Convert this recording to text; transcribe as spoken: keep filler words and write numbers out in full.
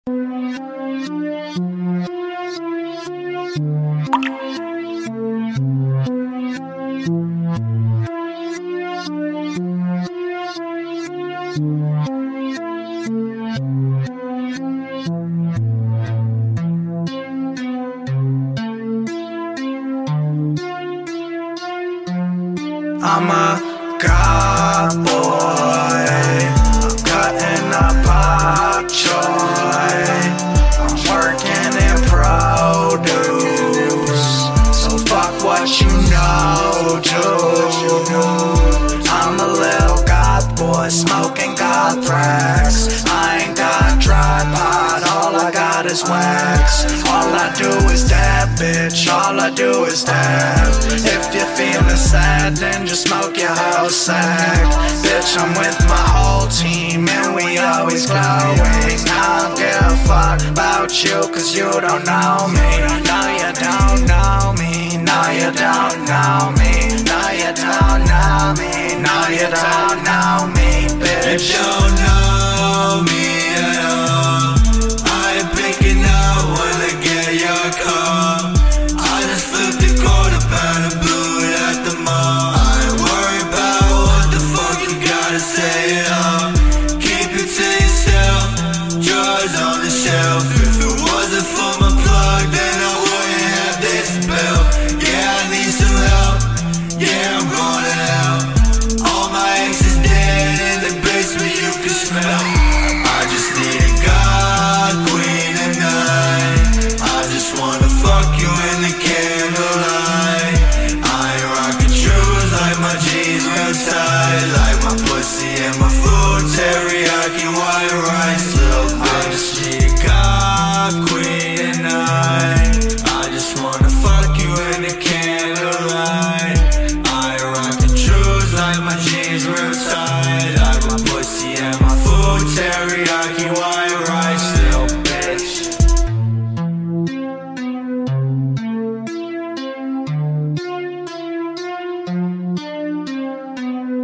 I'm a god boy, I'm cutting up bok choy, I'm working in produce, so fuck what you know, dude. I'm a little god boy, smoking god thrax. I ain't got tripod, all I got is wax. All I do is dab, bitch, all I do is dab. If you're feeling sad, then just smoke your whole sack. Bitch, I'm with my whole team and we always glowing. I don't give a fuck about you, cause you don't know me. No, you don't know me. No, you don't know me. No, you don't know me. No, you don't know me, bitch. You don't know me at all. I ain't picking up when I get your call. I just flipped a quarter pound and blew it at the mall. I ain't worried about what the fuck you gotta say at all. Keep it to yourself, yours on the shelf. If it wasn't for my